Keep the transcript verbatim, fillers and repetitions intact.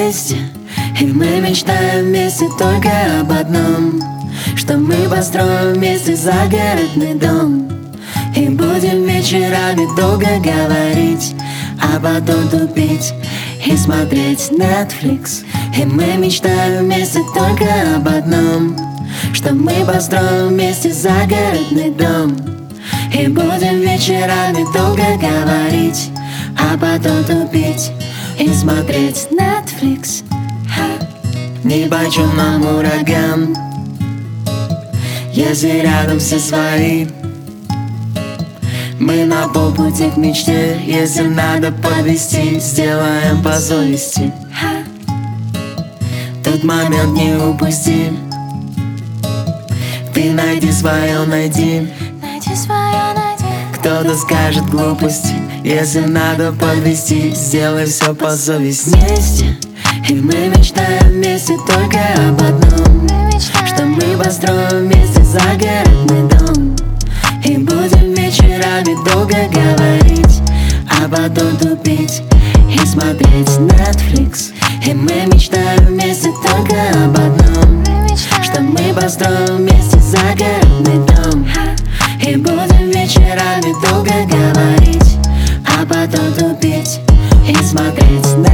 вместе, и мы мечтаем вместе только об одном, что мы построим вместе загородный дом и будем вечерами долго говорить, а потом тупить и смотреть Netflix. И мы мечтаем вместе только об одном, что мы построим вместе загородный дом и будем вечерами долго говорить, а потом тупить и смотреть Netflix. Нипочем нам ураган, если рядом все свои. Мы на полпути к мечте, если надо подвести, сделаем по совести. Тот момент не упусти, ты найди свое, найди. Найди свое, найди. Кто-то скажет глупости, если надо подвести, сделай все по совести. Вместе, и мы мечтаем вместе только об одном, что мы построим вместе загородный дом и будем вечерами долго говорить, а потом тупить и смотреть Netflix. И мы мечтаем вместе только об одном, что мы построим вместе загородный дом и будем вечерами долго говорить, а потом тупить и смотреть Netflix.